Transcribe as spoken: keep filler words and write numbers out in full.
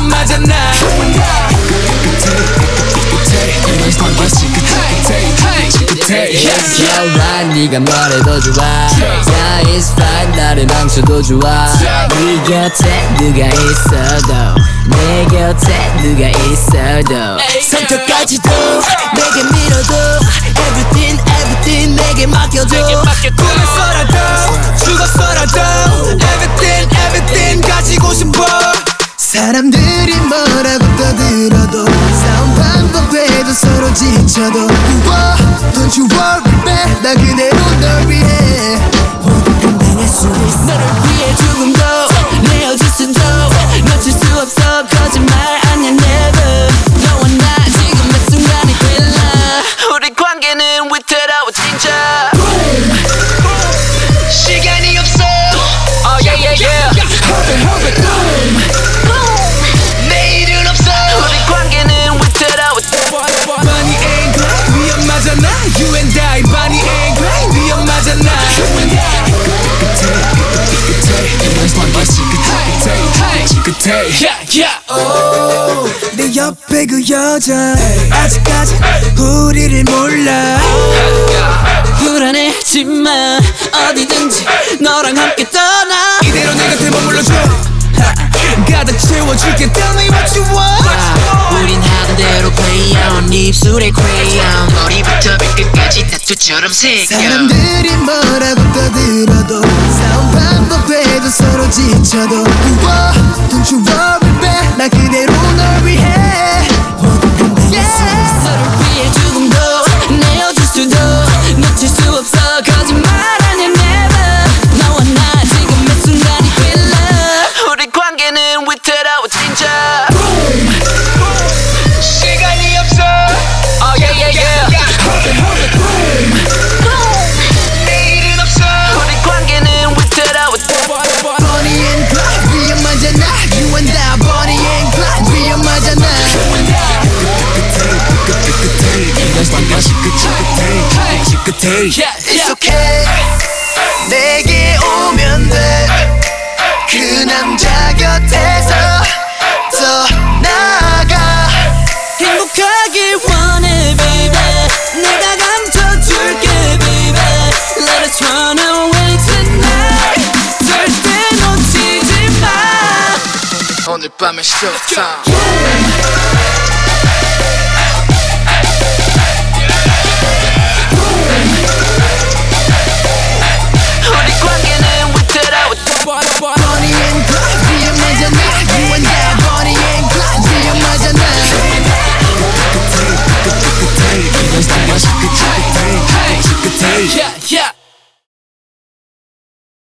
위험하잖아. Alright 네가 뭐래도 좋아 Yeah it's fine 나를 망쳐도 좋아 네 곁에 누가 있어도 내 곁에 누가 있어도 성격까지도 내게 밀어도 Everything everything 내게 맡겨줘. 꿈에서라도 죽었어라도 Everything everything 가지고 싶어. 사람들이 뭐라고 떠들어도 싸움 반복해도 서로 지쳐도 우와, Don't you worry babe 나 그대로 널 위해 모두 감당할 수 있어. 너를 위해 조금도 내어줄 수도 놓칠 수 없어. 거짓말 아니야 never. 너와 나 지금 몇 순간이 빌라. 우리 관계는 위태로워 진짜. 시간이 없어. Oh yeah yeah yeah. Hold it hold it boom. 내일은 없어. 우리 관계는 위태로워. Bonnie and Clyde 위험하잖아. You and I Bonnie and Clyde 위험하잖아. You and I Yeah, yeah. oh, 내 옆에 그 여자 아직까지 우리를 몰라. 불안해지마 어디든지 너랑 함께 떠나. 이대로 내 곁에 머물러줘. 가득 채워줄게. Tell me what you want. 야, 우린 하던 대로 play on. 네 입술에 crayon 머리부터 발끝까지 타투처럼 새겨. 사람들이 뭐라고 떠들어도 싸움 반복해도 서로 지쳐도 우와, Don't you worry babe 나 그대로 널 위해 모두 감당할 수 있어. 너를 위해 조금 더 내어줄 수도 놓칠 수 없어. 거짓말 아니야 never. 너와 나 지금 몇 순간이 빌라. 우리 관계는 위태로워 진짜. 시간이 없어. Oh yeah yeah yeah. Hold it hold it boom. 내일은 없어. 우리 관계는 위태로워. Bonnie and Clyde 위험하잖아. You and I Bonnie and Clyde 위험하잖아. Yeah, It's yeah. okay 내게 오면 돼. 그 남자 곁에서 더 나아가. 행복하길 원해 baby. 내가 감춰줄게 baby. Let us run away tonight. 절대 놓치지 마. 오늘 밤은 showtime.